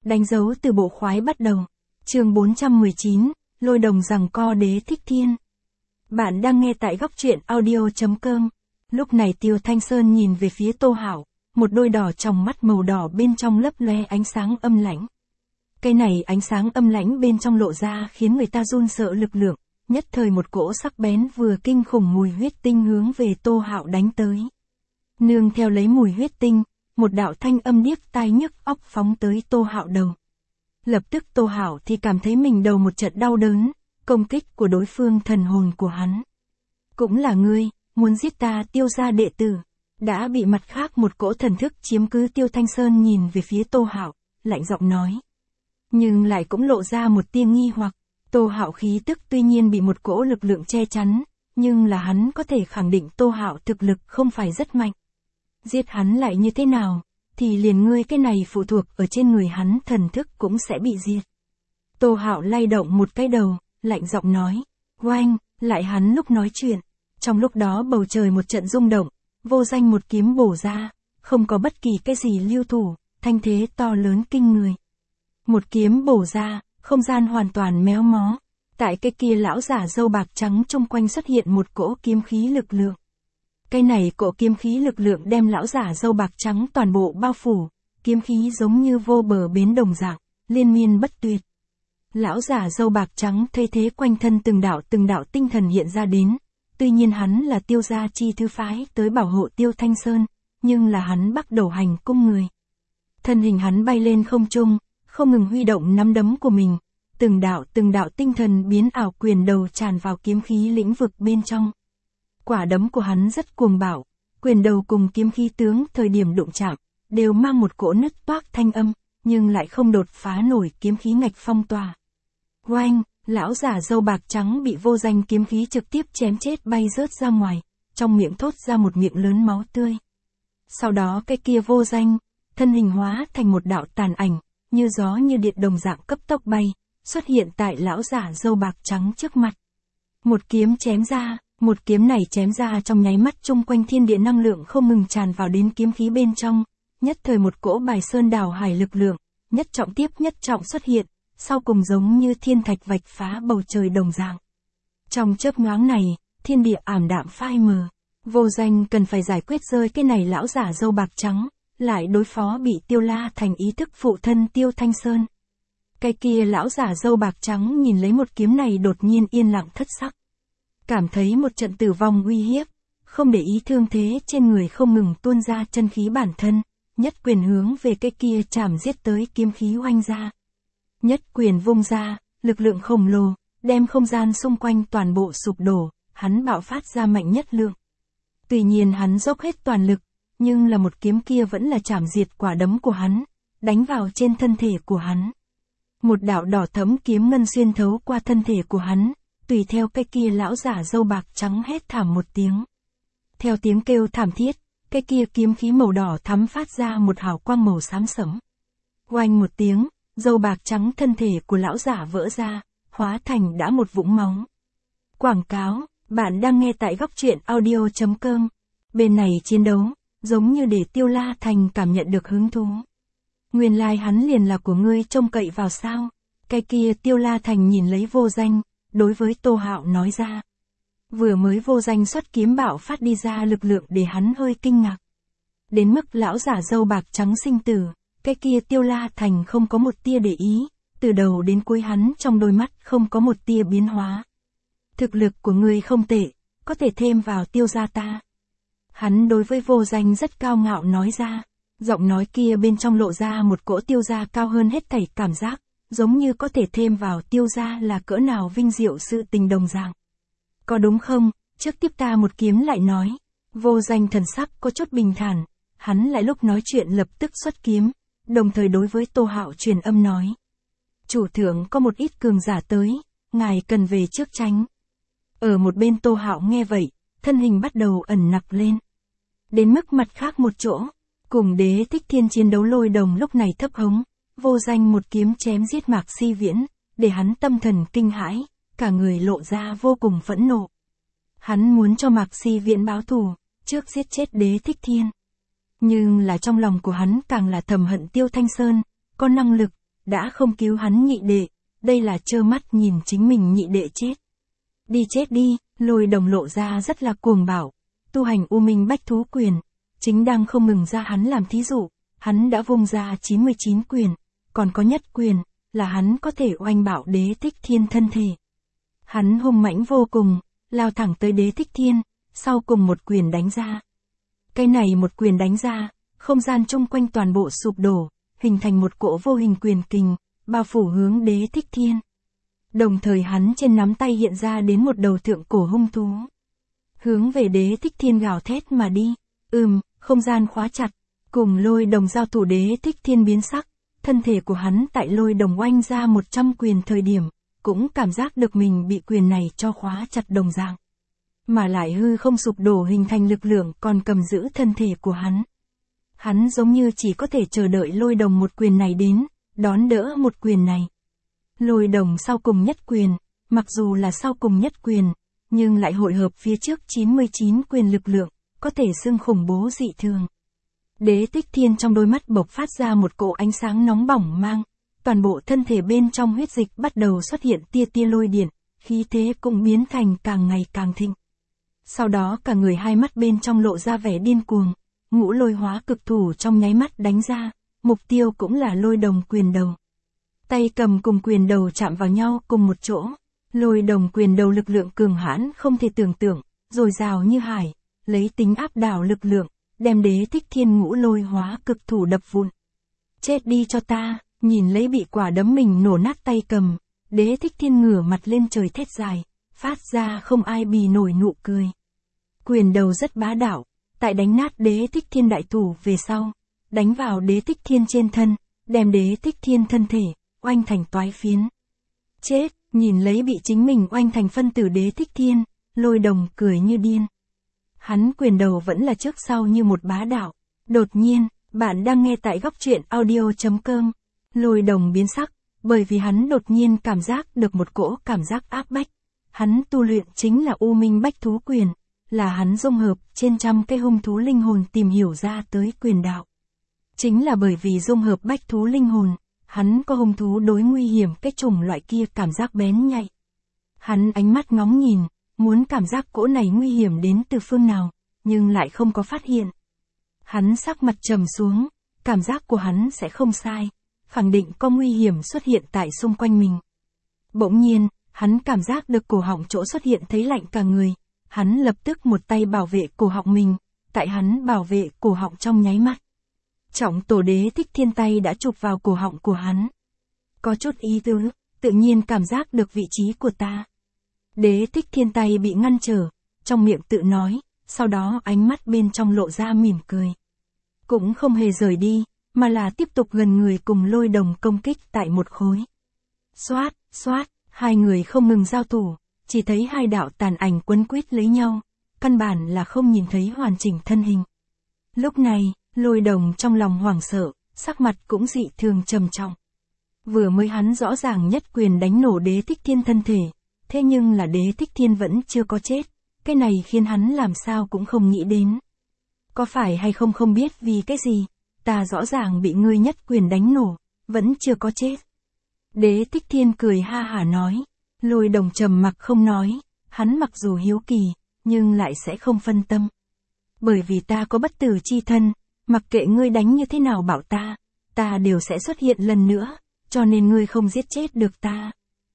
Đánh dấu từ bộ khoái bắt đầu. Chương 419, Lôi đồng giằng co Đế Thích Thiên. Bạn đang nghe tại góc truyện audio.com. Lúc này Tiêu Thanh Sơn nhìn về phía Tô Hạo, một đôi đỏ trong mắt màu đỏ bên trong lấp loe ánh sáng âm lãnh. Cái này ánh sáng âm lãnh bên trong lộ ra khiến người ta run sợ lực lượng, nhất thời một cỗ sắc bén vừa kinh khủng mùi huyết tinh hướng về Tô Hạo đánh tới. Nương theo lấy mùi huyết tinh, một đạo thanh âm điếc tai nhức óc phóng tới Tô Hạo đầu. Lập tức Tô Hạo thì cảm thấy mình đầu một trận đau đớn, công kích của đối phương thần hồn của hắn. Cũng là ngươi, muốn giết ta Tiêu gia đệ tử. Đã bị mặt khác một cỗ thần thức chiếm cứ. Tiêu Thanh Sơn nhìn về phía Tô Hạo, lạnh giọng nói. Nhưng lại cũng lộ ra một tia nghi hoặc. Tô Hạo khí tức tuy nhiên bị một cỗ lực lượng che chắn, nhưng là hắn có thể khẳng định Tô Hạo thực lực không phải rất mạnh. Giết hắn lại như thế nào, thì liền ngươi cái này phụ thuộc ở trên người hắn thần thức cũng sẽ bị diệt. Tô Hạo lay động một cái đầu, lạnh giọng nói. Oanh, lại hắn lúc nói chuyện. Trong lúc đó bầu trời một trận rung động, vô danh một kiếm bổ ra, không có bất kỳ cái gì lưu thủ, thanh thế to lớn kinh người. Một kiếm bổ ra, không gian hoàn toàn méo mó. Tại cái kia lão giả râu bạc trắng chung quanh xuất hiện một cỗ kiếm khí lực lượng. Cái này cỗ kiếm khí lực lượng đem lão giả râu bạc trắng toàn bộ bao phủ, kiếm khí giống như vô bờ bến đồng dạng, liên miên bất tuyệt. Lão giả râu bạc trắng thấy thế quanh thân từng đạo tinh thần hiện ra đến, tuy nhiên hắn là Tiêu gia chi thư phái tới bảo hộ Tiêu Thanh Sơn, nhưng là hắn bắt đầu hành cung người. Thân hình hắn bay lên không trung, không ngừng huy động nắm đấm của mình, từng đạo tinh thần biến ảo quyền đầu tràn vào kiếm khí lĩnh vực bên trong. Quả đấm của hắn rất cuồng bạo, quyền đầu cùng kiếm khí tướng thời điểm đụng chạm, đều mang một cỗ nứt toác thanh âm, nhưng lại không đột phá nổi kiếm khí ngạch phong tỏa. Oanh, lão giả râu bạc trắng bị vô danh kiếm khí trực tiếp chém chết bay rớt ra ngoài, trong miệng thốt ra một miệng lớn máu tươi. Sau đó cái kia vô danh, thân hình hóa thành một đạo tàn ảnh, như gió như điện đồng dạng cấp tốc bay, xuất hiện tại lão giả râu bạc trắng trước mặt. Một kiếm chém ra. Một kiếm này chém ra trong nháy mắt chung quanh thiên địa năng lượng không ngừng tràn vào đến kiếm khí bên trong, nhất thời một cỗ bài sơn đảo hải lực lượng, nhất trọng tiếp nhất trọng xuất hiện, sau cùng giống như thiên thạch vạch phá bầu trời đồng dạng. Trong chớp nhoáng này, thiên địa ảm đạm phai mờ, vô danh cần phải giải quyết rơi cái này lão giả râu bạc trắng, lại đối phó bị Tiêu La Thành ý thức phụ thân Tiêu Thanh Sơn. Cái kia lão giả râu bạc trắng nhìn lấy một kiếm này đột nhiên yên lặng thất sắc. Cảm thấy một trận tử vong uy hiếp, không để ý thương thế trên người không ngừng tuôn ra chân khí bản thân, nhất quyền hướng về cái kia chảm giết tới kiếm khí oanh ra. Nhất quyền vung ra, lực lượng khổng lồ, đem không gian xung quanh toàn bộ sụp đổ, hắn bạo phát ra mạnh nhất lượng. Tuy nhiên hắn dốc hết toàn lực, nhưng là một kiếm kia vẫn là chảm diệt quả đấm của hắn, đánh vào trên thân thể của hắn. Một đạo đỏ thẫm kiếm ngân xuyên thấu qua thân thể của hắn. Tùy theo cái kia lão giả râu bạc trắng hét thảm một tiếng. Theo tiếng kêu thảm thiết, cái kia kiếm khí màu đỏ thắm phát ra một hào quang màu xám sẫm. Oanh một tiếng, râu bạc trắng thân thể của lão giả vỡ ra, hóa thành đã một vũng máu. Quảng cáo, bạn đang nghe tại góc truyện audio.com. Bên này chiến đấu, giống như để Tiêu La Thành cảm nhận được hứng thú. Nguyên lai hắn liền là của ngươi trông cậy vào sao? Cái kia Tiêu La Thành nhìn lấy vô danh. Đối với Tô Hạo nói ra. Vừa mới vô danh xuất kiếm bạo phát đi ra lực lượng để hắn hơi kinh ngạc. Đến mức lão giả râu bạc trắng sinh tử, cái kia Tiêu La Thành không có một tia để ý, từ đầu đến cuối hắn trong đôi mắt không có một tia biến hóa. Thực lực của ngươi không tệ, có thể thêm vào Tiêu gia ta. Hắn đối với vô danh rất cao ngạo nói ra, giọng nói kia bên trong lộ ra một cỗ Tiêu gia cao hơn hết thảy cảm giác. Giống như có thể thêm vào Tiêu gia là cỡ nào vinh diệu sự tình đồng dạng. Có đúng không? Trước tiếp ta một kiếm lại nói. Vô danh thần sắc có chút bình thản, hắn lại lúc nói chuyện lập tức xuất kiếm, đồng thời đối với Tô Hạo truyền âm nói. Chủ thượng có một ít cường giả tới, ngài cần về trước tránh. Ở một bên Tô Hạo nghe vậy, thân hình bắt đầu ẩn nặc lên. Đến mức mặt khác một chỗ, cùng Đế Thích Thiên chiến đấu lôi đồng lúc này thấp hống. Vô danh một kiếm chém giết Mạc Si Viễn, để hắn tâm thần kinh hãi, cả người lộ ra vô cùng phẫn nộ. Hắn muốn cho Mạc Si Viễn báo thù, trước giết chết Đế Thích Thiên. Nhưng là trong lòng của hắn càng là thầm hận Tiêu Thanh Sơn, có năng lực, đã không cứu hắn nhị đệ, đây là trơ mắt nhìn chính mình nhị đệ chết. Đi chết đi, Lôi Đồng lộ ra rất là cuồng bạo, tu hành U Minh Bách Thú Quyền, chính đang không ngừng ra hắn làm thí dụ, hắn đã vung ra 99 quyền, còn có nhất quyền, là hắn có thể oanh bạo Đế Thích Thiên thân thể. Hắn hung mãnh vô cùng, lao thẳng tới Đế Thích Thiên, sau cùng một quyền đánh ra. Cái này một quyền đánh ra, không gian chung quanh toàn bộ sụp đổ, hình thành một cỗ vô hình quyền kình, bao phủ hướng Đế Thích Thiên. Đồng thời hắn trên nắm tay hiện ra đến một đầu thượng cổ hung thú. Hướng về Đế Thích Thiên gào thét mà đi. Không gian khóa chặt, cùng Lôi Đồng giao thủ Đế Thích Thiên biến sắc, thân thể của hắn tại Lôi Đồng oanh ra 100 quyền thời điểm, cũng cảm giác được mình bị quyền này cho khóa chặt đồng dạng. Mà lại hư không sụp đổ hình thành lực lượng còn cầm giữ thân thể của hắn. Hắn giống như chỉ có thể chờ đợi Lôi Đồng một quyền này đến, đón đỡ một quyền này. Lôi Đồng sau cùng nhất quyền, mặc dù là sau cùng nhất quyền, nhưng lại hội hợp phía trước 99 quyền lực lượng, có thể xưng khủng bố dị thường. Đế Thích Thiên trong đôi mắt bộc phát ra một cỗ ánh sáng nóng bỏng mang, toàn bộ thân thể bên trong huyết dịch bắt đầu xuất hiện tia tia lôi điện, khí thế cũng biến thành càng ngày càng thịnh. Sau đó cả người hai mắt bên trong lộ ra vẻ điên cuồng, ngũ lôi hóa cực thủ trong nháy mắt đánh ra, mục tiêu cũng là Lôi Đồng quyền đầu. Tay cầm cùng quyền đầu chạm vào nhau cùng một chỗ, Lôi Đồng quyền đầu lực lượng cường hãn không thể tưởng tượng, dồi dào như hải, lấy tính áp đảo lực lượng, đem Đế Thích Thiên ngũ lôi hóa cực thủ đập vụn. Chết đi cho ta, nhìn lấy bị quả đấm mình nổ nát tay cầm, Đế Thích Thiên ngửa mặt lên trời thét dài, phát ra không ai bì nổi nụ cười. Quyền đầu rất bá đạo, tại đánh nát Đế Thích Thiên đại thủ về sau, đánh vào Đế Thích Thiên trên thân, đem Đế Thích Thiên thân thể oanh thành toái phiến. Chết, nhìn lấy bị chính mình oanh thành phân tử Đế Thích Thiên, Lôi Đồng cười như điên. Hắn quyền đầu vẫn là trước sau như một bá đạo. Đột nhiên, bạn đang nghe tại góc truyện audio.com. Lôi Đồng biến sắc, bởi vì hắn đột nhiên cảm giác được một cỗ cảm giác áp bách. Hắn tu luyện chính là U Minh Bách Thú Quyền, là hắn dung hợp trên trăm cái hung thú linh hồn tìm hiểu ra tới quyền đạo. Chính là bởi vì dung hợp bách thú linh hồn, hắn có hung thú đối nguy hiểm cái chủng loại kia cảm giác bén nhạy. Hắn ánh mắt ngóng nhìn, muốn cảm giác cỗ này nguy hiểm đến từ phương nào, nhưng lại không có phát hiện. Hắn sắc mặt trầm xuống, cảm giác của hắn sẽ không sai, khẳng định có nguy hiểm xuất hiện tại xung quanh mình. Bỗng nhiên, hắn cảm giác được cổ họng chỗ xuất hiện thấy lạnh cả người, hắn lập tức một tay bảo vệ cổ họng mình, tại hắn bảo vệ cổ họng trong nháy mắt. Trọng tổ Đế Thích Thiên tay đã chụp vào cổ họng của hắn. Có chút ý tứ, tự nhiên cảm giác được vị trí của ta. Đế Thích Thiên tay bị ngăn trở, trong miệng tự nói, sau đó ánh mắt bên trong lộ ra mỉm cười. Cũng không hề rời đi, mà là tiếp tục gần người cùng Lôi Đồng công kích tại một khối. Xoát, xoát, hai người không ngừng giao thủ, chỉ thấy hai đạo tàn ảnh quấn quýt lấy nhau, căn bản là không nhìn thấy hoàn chỉnh thân hình. Lúc này, Lôi Đồng trong lòng hoảng sợ, sắc mặt cũng dị thường trầm trọng. Vừa mới hắn rõ ràng nhất quyền đánh nổ Đế Thích Thiên thân thể, thế nhưng là Đế Thích Thiên vẫn chưa có chết, cái này khiến hắn làm sao cũng không nghĩ đến. Có phải hay không không biết vì cái gì, ta rõ ràng bị ngươi nhất quyền đánh nổ, vẫn chưa có chết. Đế Thích Thiên cười ha hả nói, Lôi Đồng trầm mặc không nói, hắn mặc dù hiếu kỳ, nhưng lại sẽ không phân tâm. Bởi vì ta có bất tử chi thân, mặc kệ ngươi đánh như thế nào bảo ta đều sẽ xuất hiện lần nữa, cho nên ngươi không giết chết được ta.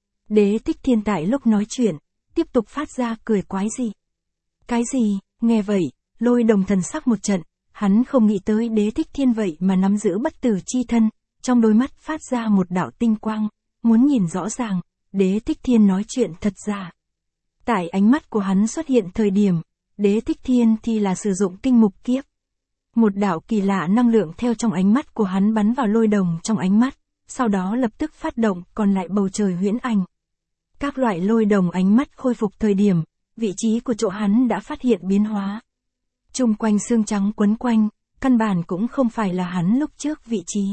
Đế Thích Thiên tại lúc nói chuyện, tiếp tục phát ra cười quái dị. Cái gì, nghe vậy, Lôi Đồng thần sắc một trận, hắn không nghĩ tới Đế Thích Thiên vậy mà nắm giữ bất tử chi thân, trong đôi mắt phát ra một đạo tinh quang, muốn nhìn rõ ràng, Đế Thích Thiên nói chuyện thật giả. Tại ánh mắt của hắn xuất hiện thời điểm, Đế Thích Thiên thì là sử dụng kinh mục kiếp. Một đạo kỳ lạ năng lượng theo trong ánh mắt của hắn bắn vào Lôi Đồng trong ánh mắt, sau đó lập tức phát động còn lại bầu trời huyễn ảnh. Các loại Lôi Đồng ánh mắt khôi phục thời điểm, vị trí của chỗ hắn đã phát hiện biến hóa. Chung quanh xương trắng quấn quanh, căn bản cũng không phải là hắn lúc trước vị trí.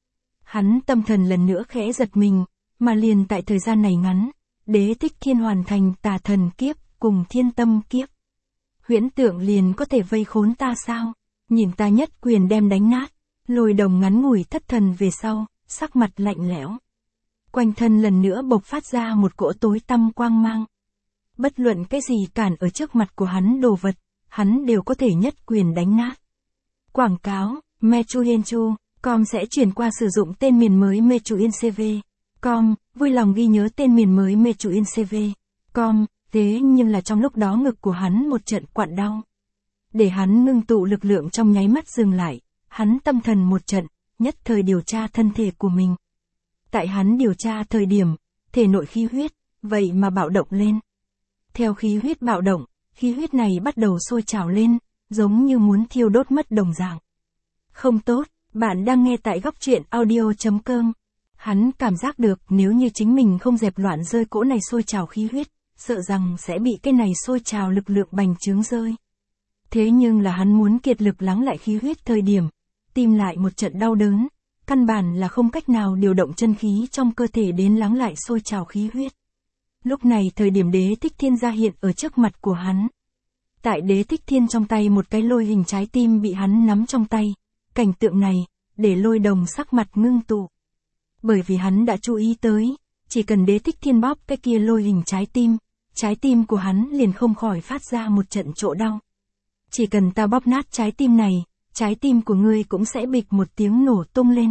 Hắn tâm thần lần nữa khẽ giật mình, mà liền tại thời gian này ngắn, Đế Thích Thiên hoàn thành tà thần kiếp cùng thiên tâm kiếp. Huyễn tượng liền có thể vây khốn ta sao? Nhìn ta nhất quyền đem đánh nát. Lôi Đồng ngắn ngủi thất thần về sau, sắc mặt lạnh lẽo. Quanh thân lần nữa bộc phát ra một cỗ tối tăm quang mang. Bất luận cái gì cản ở trước mặt của hắn đồ vật, hắn đều có thể nhất quyền đánh nát. Quảng cáo, Mechuyenchu.com sẽ chuyển qua sử dụng tên miền mới Mechuyencv.com, vui lòng ghi nhớ tên miền mới Mechuyencv.com, thế nhưng là trong lúc đó ngực của hắn một trận quặn đau. Để hắn ngưng tụ lực lượng trong nháy mắt dừng lại, hắn tâm thần một trận, nhất thời điều tra thân thể của mình. Tại hắn điều tra thời điểm, thể nội khí huyết, vậy mà bạo động lên. Theo khí huyết bạo động, khí huyết này bắt đầu sôi trào lên, giống như muốn thiêu đốt mất đồng dạng. Không tốt, bạn đang nghe tại góc truyện audio.com. Hắn cảm giác được nếu như chính mình không dẹp loạn rơi cỗ này sôi trào khí huyết, sợ rằng sẽ bị cái này sôi trào lực lượng bành trướng rơi. Thế nhưng là hắn muốn kiệt lực lắng lại khí huyết thời điểm, tìm lại một trận đau đớn, căn bản là không cách nào điều động chân khí trong cơ thể đến lắng lại sôi trào khí huyết. Lúc này thời điểm Đế Thích Thiên ra hiện ở trước mặt của hắn. Tại Đế Thích Thiên trong tay một cái lôi hình trái tim bị hắn nắm trong tay, cảnh tượng này, để Lôi Đồng sắc mặt ngưng tụ. Bởi vì hắn đã chú ý tới, chỉ cần Đế Thích Thiên bóp cái kia lôi hình trái tim của hắn liền không khỏi phát ra một trận chỗ đau. Chỉ cần ta bóp nát trái tim này, trái tim của ngươi cũng sẽ bịch một tiếng nổ tung lên.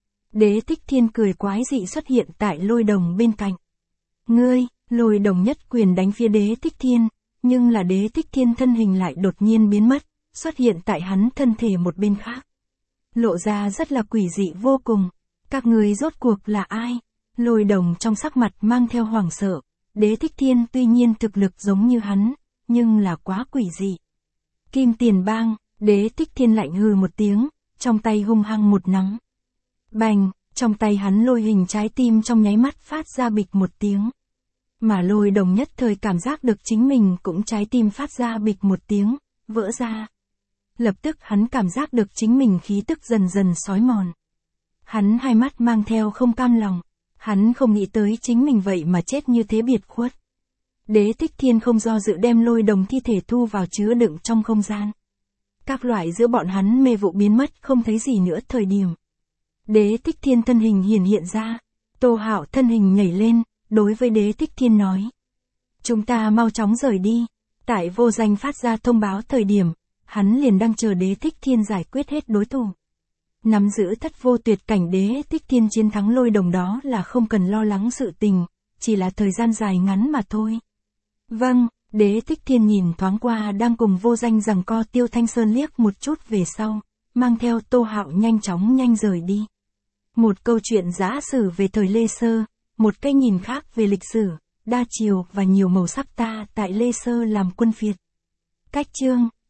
Đế Thích Thiên cười quái dị xuất hiện tại Lôi Đồng bên cạnh. Ngươi, Lôi Đồng nhất quyền đánh phía Đế Thích Thiên, nhưng là Đế Thích Thiên thân hình lại đột nhiên biến mất, xuất hiện tại hắn thân thể một bên khác. Lộ ra rất là quỷ dị vô cùng. Các ngươi rốt cuộc là ai? Lôi Đồng trong sắc mặt mang theo hoảng sợ. Đế Thích Thiên tuy nhiên thực lực giống như hắn, nhưng là quá quỷ dị. Kim Tiền Bang, Đế Thích Thiên lạnh hừ một tiếng, trong tay hung hăng một nắm. Bành, trong tay hắn lôi hình trái tim trong nháy mắt phát ra bịch một tiếng. Mà Lôi Đồng nhất thời cảm giác được chính mình cũng trái tim phát ra bịch một tiếng, vỡ ra. Lập tức hắn cảm giác được chính mình khí tức dần dần xói mòn. Hắn hai mắt mang theo không cam lòng, hắn không nghĩ tới chính mình vậy mà chết như thế biệt khuất. Đế Thích Thiên không do dự đem Lôi Đồng thi thể thu vào chứa đựng trong không gian. Các loại giữa bọn hắn mê vụ biến mất không thấy gì nữa thời điểm. Đế Thích Thiên thân hình hiện ra, Tô Hạo thân hình nhảy lên, đối với Đế Thích Thiên nói. Chúng ta mau chóng rời đi. Tại Vô Danh phát ra thông báo thời điểm, hắn liền đang chờ Đế Thích Thiên giải quyết hết đối thủ. Nắm giữ thất vô tuyệt cảnh Đế Thích Thiên chiến thắng Lôi Đồng đó là không cần lo lắng sự tình, chỉ là thời gian dài ngắn mà thôi. Vâng, Đế Thích Thiên nhìn thoáng qua đang cùng Vô Danh giằng co Tiêu Thanh Sơn liếc một chút về sau, mang theo Tô Hạo nhanh rời đi. Một câu chuyện giã sử về thời Lê Sơ, một cái nhìn khác về lịch sử, đa chiều và nhiều màu sắc ta tại Lê Sơ làm quân phiệt. Cách chương